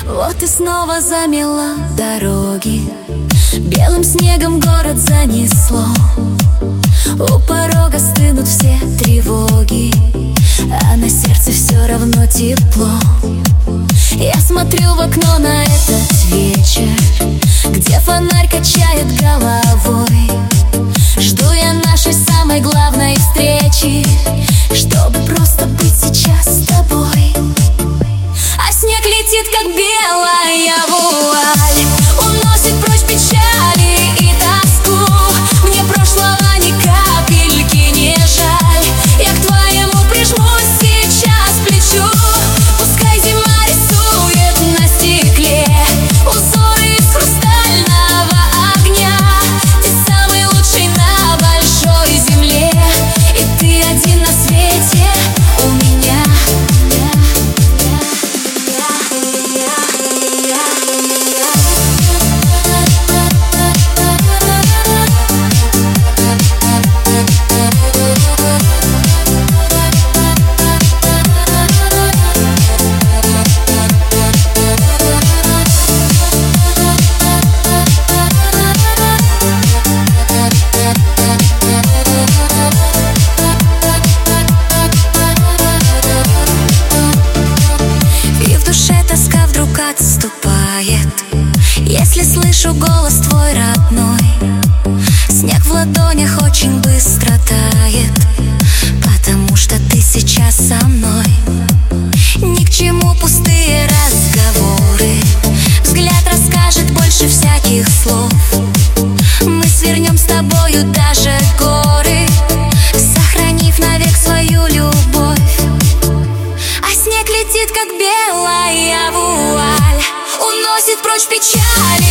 Вот и снова замело дороги, белым снегом город занесло. У порога стынут все тревоги, а на сердце все равно тепло. Я смотрю в окно на этот вечер, где фонарь качает головой. Жду я нашей самой главной встречи, чтобы просто быть сейчас с тобой. А снег летит, как белая вуаль, уносит прочь печали и тоску. Мне прошлого ни капельки не жаль. Я к твоему прижмусь сейчас к плечу. Пускай зима рисует на стекле узоры из хрустального огня. Ты самый лучший на большой земле, и ты один на свете у меня. Отступает, если слышу голос твой родной. Снег в ладонях очень быстро тает, потому что ты сейчас со мной. Ни к чему пустые разговоры, взгляд расскажет больше всяких слов. Мы свернем с тобою даже горы, сохранив навек свою любовь. А снег летит, как белая вуаль, уносит прочь печаль